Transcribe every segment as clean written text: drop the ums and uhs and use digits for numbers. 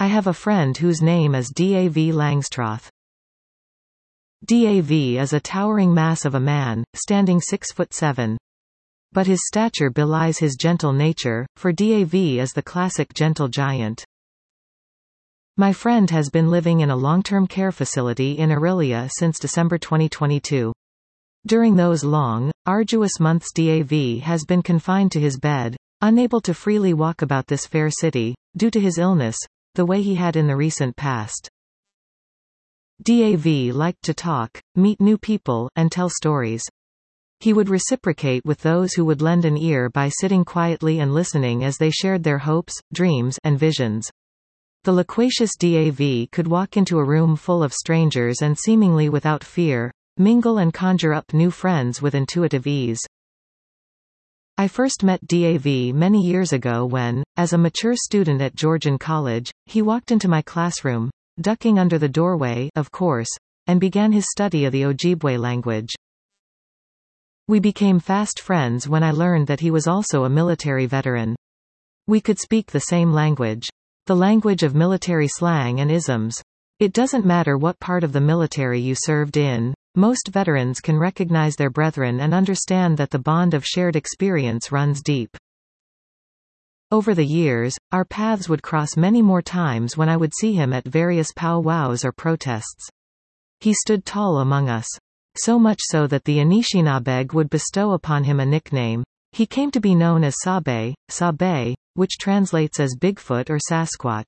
I have a friend whose name is Dav Langstroth. Dav is a towering mass of a man, standing 6'7". But his stature belies his gentle nature, for Dav is the classic gentle giant. My friend has been living in a long-term care facility in Orillia since December 2022. During those long, arduous months Dav has been confined to his bed, unable to freely walk about this fair city, due to his illness, the way he had in the recent past. Dav liked to talk, meet new people, and tell stories. He would reciprocate with those who would lend an ear by sitting quietly and listening as they shared their hopes, dreams, and visions. The loquacious Dav could walk into a room full of strangers and seemingly without fear, mingle and conjure up new friends with intuitive ease. I first met Dav many years ago when, as a mature student at Georgian College, he walked into my classroom, ducking under the doorway, of course, and began his study of the Ojibwe language. We became fast friends when I learned that he was also a military veteran. We could speak the same language. The language of military slang and isms. It doesn't matter what part of the military you served in, most veterans can recognize their brethren and understand that the bond of shared experience runs deep. Over the years, our paths would cross many more times when I would see him at various powwows or protests. He stood tall among us. So much so that the Anishinabeg would bestow upon him a nickname. He came to be known as Sabe, which translates as Bigfoot or Sasquatch.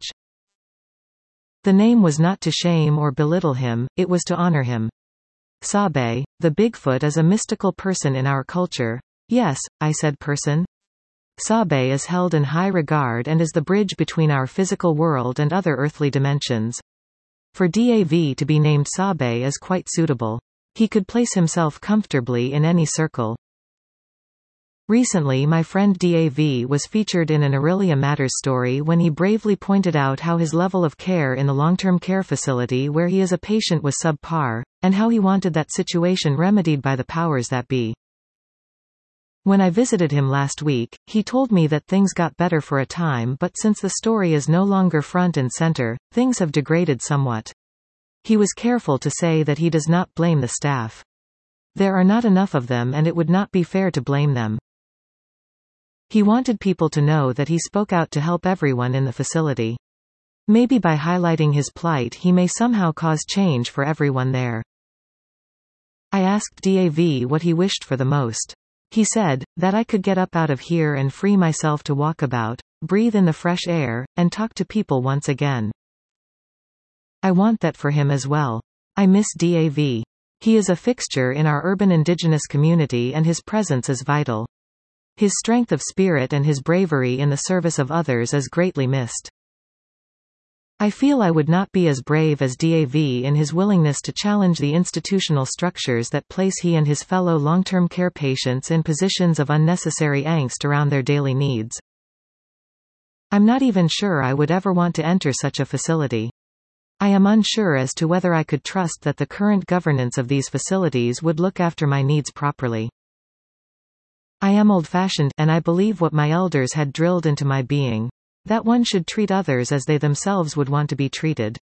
The name was not to shame or belittle him, it was to honor him. Sabe, the Bigfoot, is a mystical person in our culture. Yes, I said person. Sabe is held in high regard and is the bridge between our physical world and other earthly dimensions. For Dav to be named Sabe is quite suitable. He could place himself comfortably in any circle. Recently my friend Dav was featured in an Orillia Matters story when he bravely pointed out how his level of care in the long-term care facility where he is a patient was subpar, and how he wanted that situation remedied by the powers that be. When I visited him last week, he told me that things got better for a time, but since the story is no longer front and center, things have degraded somewhat. He was careful to say that he does not blame the staff. There are not enough of them and it would not be fair to blame them. He wanted people to know that he spoke out to help everyone in the facility. Maybe by highlighting his plight he may somehow cause change for everyone there. I asked Dav what he wished for the most. He said, that I could get up out of here and free myself to walk about, breathe in the fresh air, and talk to people once again. I want that for him as well. I miss Dav. He is a fixture in our urban indigenous community and his presence is vital. His strength of spirit and his bravery in the service of others is greatly missed. I feel I would not be as brave as Dav in his willingness to challenge the institutional structures that place he and his fellow long-term care patients in positions of unnecessary angst around their daily needs. I'm not even sure I would ever want to enter such a facility. I am unsure as to whether I could trust that the current governance of these facilities would look after my needs properly. I am old-fashioned, and I believe what my elders had drilled into my being. That one should treat others as they themselves would want to be treated.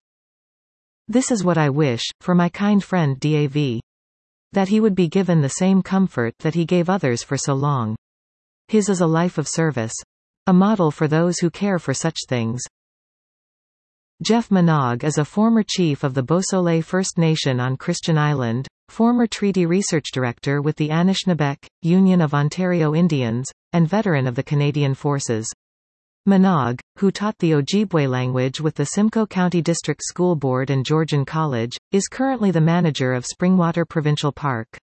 This is what I wish, for my kind friend Dav. That he would be given the same comfort that he gave others for so long. His is a life of service. A model for those who care for such things. Jeff Manaug is a former chief of the Bosole First Nation on Christian Island, former treaty research director with the Anishinaabeg, Union of Ontario Indians, and veteran of the Canadian Forces. Manaug, who taught the Ojibwe language with the Simcoe County District School Board and Georgian College, is currently the manager of Springwater Provincial Park.